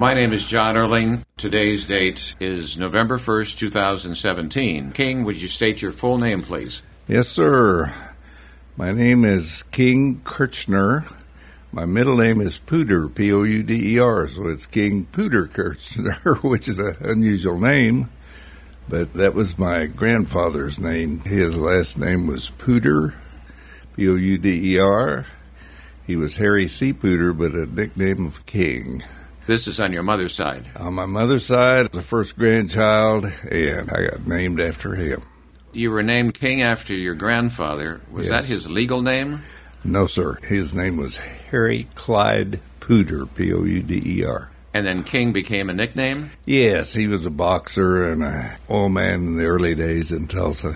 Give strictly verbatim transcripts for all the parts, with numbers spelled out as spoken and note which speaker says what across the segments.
Speaker 1: My name is John Erling. Today's date is November first, two thousand seventeen. King, would you state your full name, please?
Speaker 2: Yes, sir. My name is King Kirchner. My middle name is Pooter, P O U D E R, so it's King Pooter Kirchner, which is an unusual name. But that was my grandfather's name. His last name was Pooter, P O U D E R. He was Harry C. Pooter, but a nickname of King.
Speaker 1: This is on your mother's side.
Speaker 2: On my mother's side, the first grandchild, and I got named after him.
Speaker 1: You were named King after your grandfather. Was
Speaker 2: Yes.
Speaker 1: that his legal name?
Speaker 2: No, sir. His name was Harry Clyde Pooter, P O U D E R.
Speaker 1: And then King became a nickname?
Speaker 2: Yes, he was a boxer and a oil man in the early days in Tulsa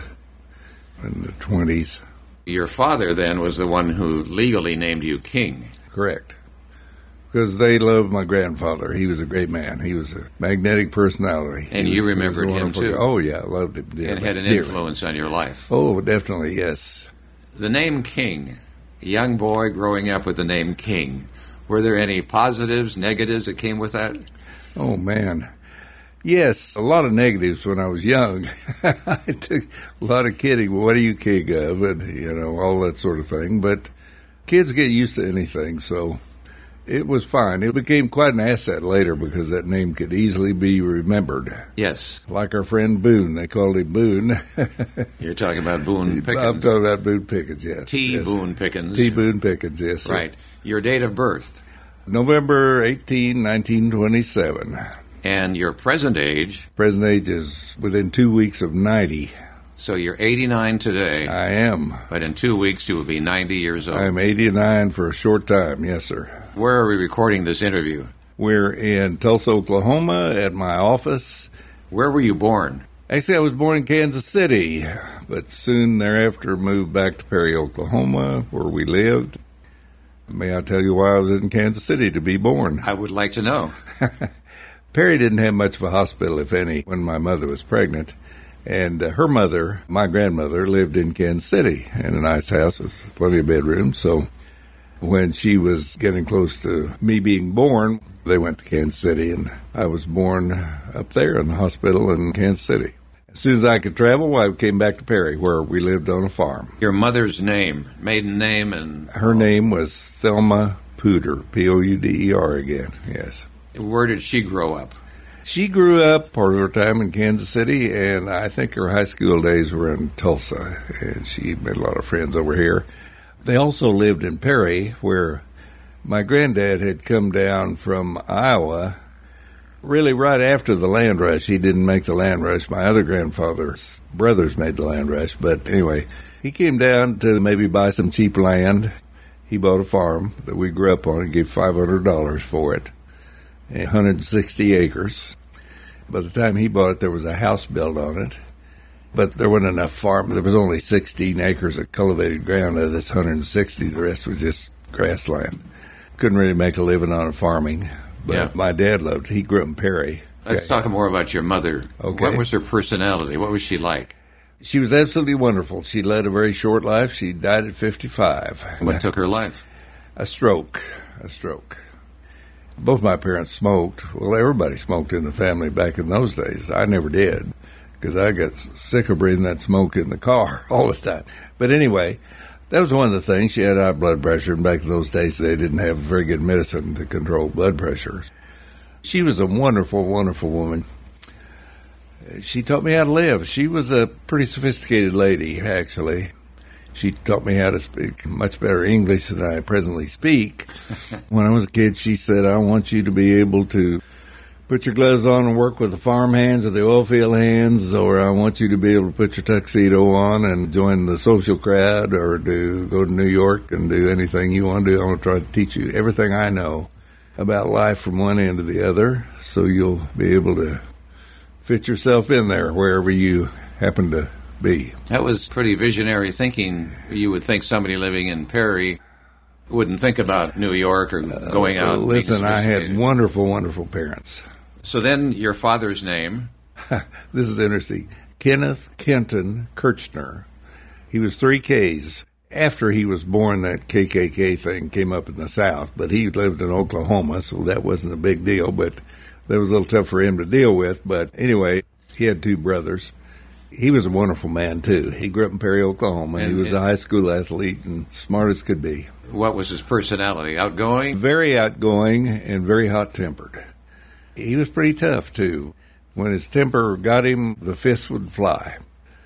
Speaker 2: in the twenties.
Speaker 1: Your father, then, was the one who legally named you King.
Speaker 2: Correct. Because they loved my grandfather. He was a great man. He was a magnetic personality.
Speaker 1: And
Speaker 2: He
Speaker 1: you
Speaker 2: was- he was
Speaker 1: remembered
Speaker 2: a
Speaker 1: him,
Speaker 2: wonderful
Speaker 1: too.
Speaker 2: guy. Oh, yeah, I loved him.
Speaker 1: And had an
Speaker 2: dearly.
Speaker 1: influence on your life.
Speaker 2: Oh, definitely, yes.
Speaker 1: The name King, a young boy growing up with the name King, were there any positives, negatives that came with that?
Speaker 2: Oh, man. Yes, a lot of negatives when I was young. I took a lot of kidding. Well, what are you king of? And, you know, all that sort of thing. But kids get used to anything, so it was fine. It became quite an asset later because that name could easily be remembered.
Speaker 1: Yes.
Speaker 2: Like our friend Boone. They called him Boone.
Speaker 1: You're talking about Boone
Speaker 2: I'm
Speaker 1: Pickens.
Speaker 2: talking about Boone Pickens, yes.
Speaker 1: T.
Speaker 2: yes.
Speaker 1: Boone Pickens.
Speaker 2: T. Boone Pickens, yes. Sir.
Speaker 1: Right. Your date of birth.
Speaker 2: November eighteenth, nineteen twenty-seven.
Speaker 1: And your present age.
Speaker 2: Present age is within two weeks of ninety.
Speaker 1: So you're eighty-nine today.
Speaker 2: I am.
Speaker 1: But in two weeks you will be ninety years old.
Speaker 2: I'm eighty-nine for a short time, yes, sir.
Speaker 1: Where are we recording this interview?
Speaker 2: We're in Tulsa, Oklahoma at my office.
Speaker 1: Where were you born?
Speaker 2: Actually, I was born in Kansas City, but soon thereafter moved back to Perry, Oklahoma, where we lived. May I tell you why I was in Kansas City to be born?
Speaker 1: I would like to know.
Speaker 2: Perry didn't have much of a hospital, if any, when my mother was pregnant. And uh, her mother, my grandmother, lived in Kansas City in a nice house with plenty of bedrooms. So when she was getting close to me being born, they went to Kansas City, and I was born up there in the hospital in Kansas City. As soon as I could travel, I came back to Perry, where we lived on a farm.
Speaker 1: Your mother's name, maiden name, and...
Speaker 2: Her name was Thelma Pooter, P O U D E R again, yes.
Speaker 1: Where did she grow up?
Speaker 2: She grew up part of her time in Kansas City, and I think her high school days were in Tulsa, and she made a lot of friends over here. They also lived in Perry, where my granddad had come down from Iowa, really right after the land rush. He didn't make the land rush. My other grandfather's brothers made the land rush, but anyway, he came down to maybe buy some cheap land. He bought a farm that we grew up on and gave five hundred dollars for it. one hundred sixty acres. By the time he bought it, there was a house built on it. But there wasn't enough farm. There was only sixteen acres of cultivated ground out of this one hundred sixty. The rest was just grassland. Couldn't really make a living on farming. But
Speaker 1: Yeah.
Speaker 2: my dad loved it. He grew up in Perry.
Speaker 1: Let's
Speaker 2: Okay.
Speaker 1: talk more about your mother.
Speaker 2: Okay.
Speaker 1: What was her personality? What was she like?
Speaker 2: She was absolutely wonderful. She led a very short life. She died at fifty-five.
Speaker 1: What took her life?
Speaker 2: A stroke. A stroke. Both my parents smoked. Well, everybody smoked in the family back in those days. I never did because I got sick of breathing that smoke in the car all the time. But anyway, that was one of the things. She had high blood pressure, and back in those days they didn't have very good medicine to control blood pressure. She was a wonderful, wonderful woman. She taught me how to live. She was a pretty sophisticated lady, actually. She taught me how to speak much better English than I presently speak. When I was a kid, she said, I want you to be able to put your gloves on and work with the farm hands or the oil field hands, or I want you to be able to put your tuxedo on and join the social crowd, or to go to New York and do anything you want to do. I want to try to teach you everything I know about life from one end to the other, so you'll be able to fit yourself in there wherever you happen to be.
Speaker 1: That was pretty visionary thinking. You would think somebody living in Perry wouldn't think about New York or going out.
Speaker 2: Uh,
Speaker 1: and
Speaker 2: listen,
Speaker 1: being
Speaker 2: I had
Speaker 1: sophisticated.
Speaker 2: wonderful, wonderful parents.
Speaker 1: So then your father's name.
Speaker 2: This is interesting. Kenneth Kenton Kirchner. He was three K's. After he was born, that K K K thing came up in the South, but he lived in Oklahoma, so that wasn't a big deal, but that was a little tough for him to deal with. But anyway, he had two brothers. He was a wonderful man, too. He grew up in Perry, Oklahoma. And, he was and a high school athlete and smart as could be.
Speaker 1: What was his personality? Outgoing?
Speaker 2: Very outgoing and very hot-tempered. He was pretty tough, too. When his temper got him, the fists would fly.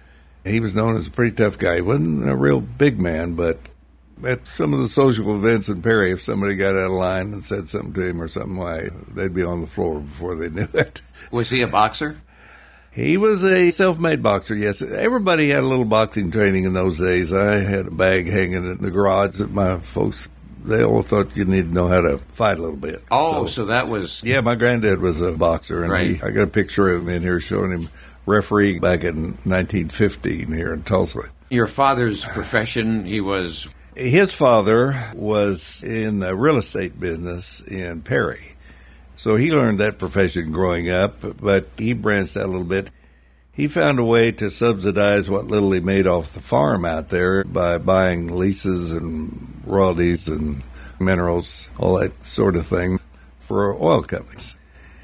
Speaker 2: He was known as a pretty tough guy. He wasn't a real big man, but at some of the social events in Perry, if somebody got out of line and said something to him or something, why, they'd be on the floor before they knew it.
Speaker 1: Was he a boxer?
Speaker 2: He was a self-made boxer, yes. Everybody had a little boxing training in those days. I had a bag hanging in the garage that my folks, they all thought you needed to know how to fight a little bit.
Speaker 1: Oh, so, so that was...
Speaker 2: Yeah, my granddad was a boxer, and
Speaker 1: right.
Speaker 2: he, I got a picture of him in here showing him referee back in nineteen fifteen here in Tulsa.
Speaker 1: Your father's profession, he was...
Speaker 2: His father was in the real estate business in Perry. So he learned that profession growing up, but he branched out a little bit. He found a way to subsidize what little he made off the farm out there by buying leases and royalties and minerals, all that sort of thing, for oil companies.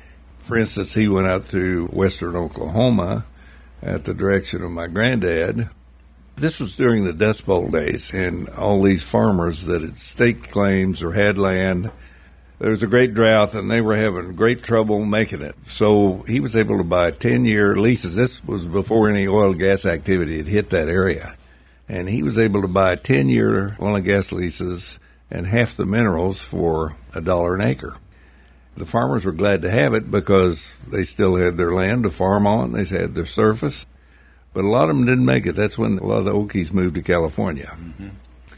Speaker 2: For instance, he went out to western Oklahoma at the direction of my granddad. This was during the Dust Bowl days, and all these farmers that had staked claims or had land, there was a great drought, and they were having great trouble making it. So he was able to buy ten-year leases. This was before any oil and gas activity had hit that area. And he was able to buy ten-year oil and gas leases and half the minerals for a dollar an acre. The farmers were glad to have it because they still had their land to farm on. They had their surface. But a lot of them didn't make it. That's when a lot of the Okies moved to California. Mm-hmm.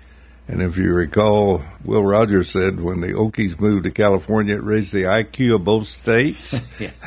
Speaker 2: And if you recall, Will Rogers said when the Okies moved to California, it raised the I Q of both states.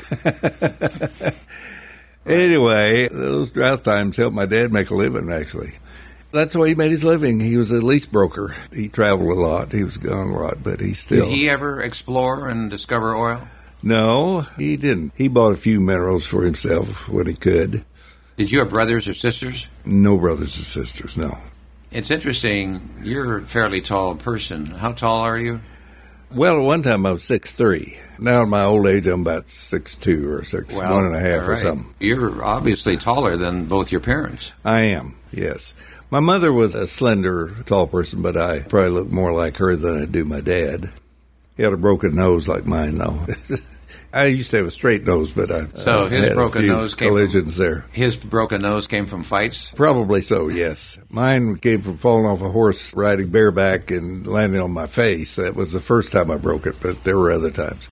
Speaker 2: Anyway, those drought times helped my dad make a living, actually. That's the way he made his living. He was a lease broker. He traveled a lot. He was gone a lot, but he still...
Speaker 1: Did he ever explore and discover oil?
Speaker 2: No, he didn't. He bought a few minerals for himself when he could.
Speaker 1: Did you have brothers or sisters?
Speaker 2: No brothers or sisters, no.
Speaker 1: It's interesting. You're a fairly tall person. How tall are you?
Speaker 2: Well, at one time I was six three. Now at my old age I'm about six two or six
Speaker 1: well,
Speaker 2: one and a half
Speaker 1: right.
Speaker 2: or something.
Speaker 1: You're obviously taller than both your parents.
Speaker 2: I am, yes. My mother was a slender, tall person, but I probably look more like her than I do my dad. He had a broken nose like mine, though. I used to have a straight nose, but I
Speaker 1: so
Speaker 2: uh,
Speaker 1: his
Speaker 2: had
Speaker 1: broken
Speaker 2: a few
Speaker 1: nose came
Speaker 2: collisions
Speaker 1: from,
Speaker 2: there.
Speaker 1: His broken nose came from fights?
Speaker 2: Probably so, yes. Mine came from falling off a horse, riding bareback, and landing on my face. That was the first time I broke it, but there were other times.